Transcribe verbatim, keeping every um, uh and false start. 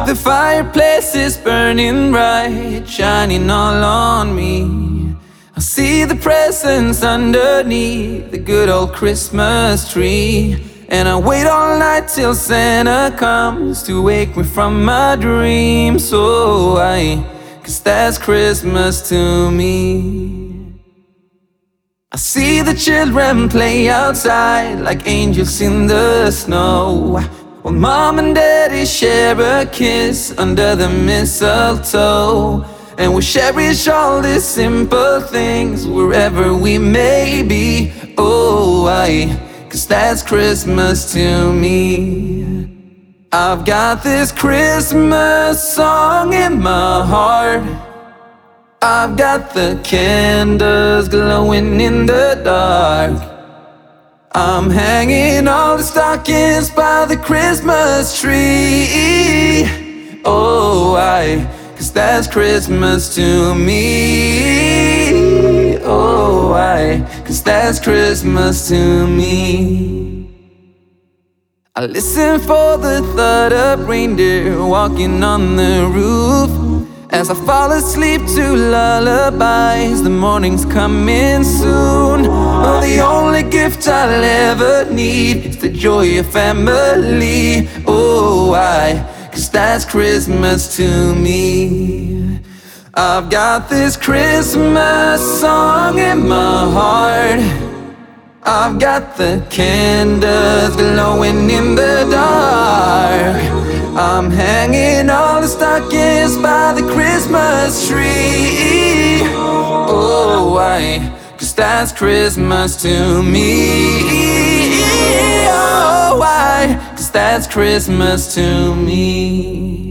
The fireplace is burning bright, shining all on me. I see the presents underneath the good old Christmas tree. And I wait all night till Santa comes to wake me from my dreams. So I, cause that's Christmas to me. I see the children play outside like angels in the snow, while mom and daddy share a kiss under the mistletoe. And we cherish all these simple things wherever we may be. Oh, I, cause that's Christmas to me. I've got this Christmas song in my heart. I've got the candles glowing in the dark. I'm hanging all the stockings by the Christmas tree. Oh, I, cause that's Christmas to me. Oh, I, cause that's Christmas to me. I listen for the thud of reindeer walking on the roof, as I fall asleep to lullabies, the morning's coming soon. Oh, the only gift I'll ever need is the joy of family. Oh, I, cause that's Christmas to me. I've got this Christmas song in my heart. I've got the candles glowing in the dark. I'm hanging all the stockings by the Christmas tree. Oh, why? Cause that's Christmas to me. Oh, why? Cause that's Christmas to me.